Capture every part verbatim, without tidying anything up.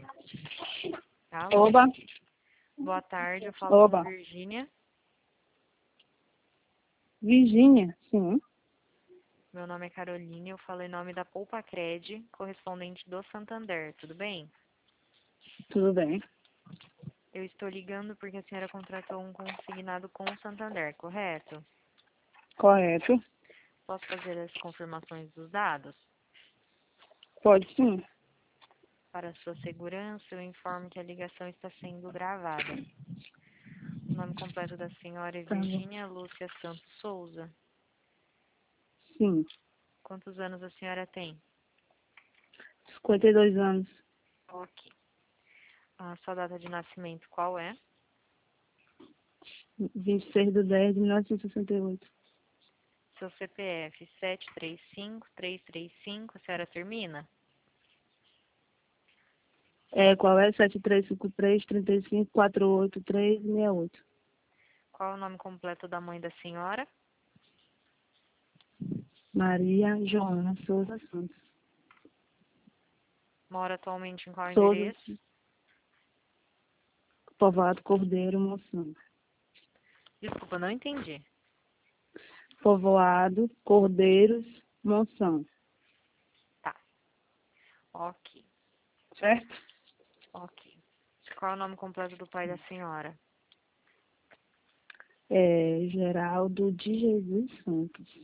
Alô? Oba, Boa tarde, eu falo oba. com Virgínia. Virgínia, sim. Meu nome é Caroline, eu falo em nome da Poupa Cred, correspondente do Santander, tudo bem? Tudo bem. Eu estou ligando porque a senhora contratou um consignado com o Santander, correto? Correto. Posso fazer as confirmações dos dados? Pode sim. Para sua segurança, eu informo que a ligação está sendo gravada. O nome completo da senhora é Tá bom. Virgínia Lúcia Santos Souza. Sim. Quantos anos a senhora tem? cinquenta e dois anos. Ok. A sua data de nascimento qual é? vinte e seis de dez de mil novecentos e sessenta e oito. Seu C P F sete três cinco, três três cinco, a senhora termina? É, qual é? sete três cinco três, três cinco, quatro oito três, seis oito. Qual é o nome completo da mãe da senhora? Maria Joana Souza Santos. Mora atualmente em qual Souza, endereço? Povoado Cordeiro, Monção. Desculpa, não entendi. Povoado Cordeiros, Monção. Tá. Ok. Certo? Ok. Qual é o nome completo do pai da senhora? É, Geraldo de Jesus Santos.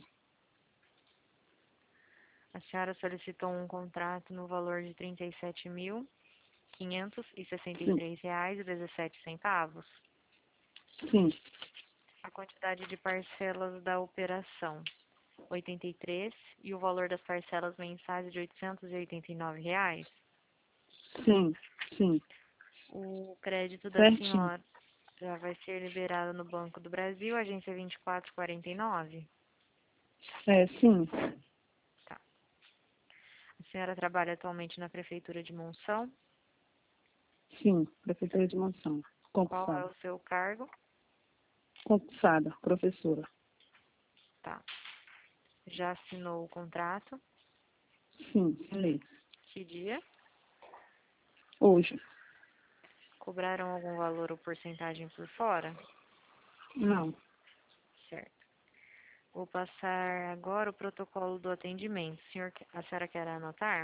A senhora solicitou um contrato no valor de trinta e sete mil, quinhentos e sessenta e Sim. três reais e dezessete centavos. Sim. A quantidade de parcelas da operação, oitenta e três, e o valor das parcelas mensais de oitocentos e oitenta e nove reais. Sim. Sim. O crédito da Certinho. senhora já vai ser liberado no Banco do Brasil, agência vinte e quatro quarenta e nove. É, sim. Tá. A senhora trabalha atualmente na Prefeitura de Monção. Sim. Prefeitura de Monção. Qual é Concursada. o seu cargo? Concursada, professora. Tá. Já assinou o contrato? Sim, falei. Que dia? Hoje. Cobraram algum valor ou porcentagem por fora? Não. Certo. Vou passar agora o protocolo do atendimento. O senhor, a senhora quer anotar?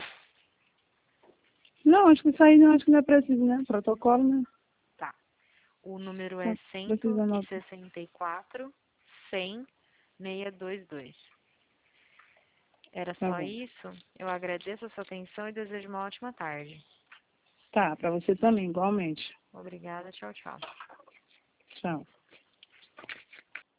Não, acho que isso aí não, acho que não é preciso, né? Protocolo, né? Tá. O número é Não precisa não. cento e sessenta e quatro, cem, seiscentos e vinte e dois. Era Tá só bom. isso? Eu agradeço a sua atenção e desejo uma ótima tarde. Tá, pra você também, igualmente. Obrigada, tchau, tchau. Tchau.